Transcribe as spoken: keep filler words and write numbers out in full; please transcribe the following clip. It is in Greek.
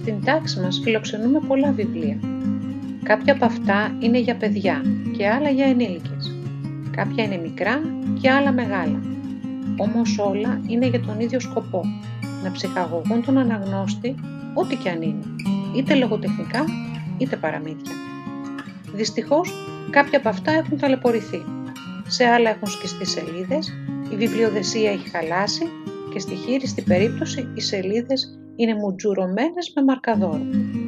Στην τάξη μας φιλοξενούμε πολλά βιβλία. Κάποια από αυτά είναι για παιδιά και άλλα για ενήλικες. Κάποια είναι μικρά και άλλα μεγάλα. Όμως όλα είναι για τον ίδιο σκοπό, να ψυχαγωγούν τον αναγνώστη ό,τι και αν είναι, είτε λογοτεχνικά είτε παραμύθια. Δυστυχώς κάποια από αυτά έχουν ταλαιπωρηθεί. Σε άλλα έχουν σκιστεί σελίδες, η βιβλιοδεσία έχει χαλάσει και στη χείριστη περίπτωση οι σελίδες είναι μουτζουρωμένες με μαρκαδόρο.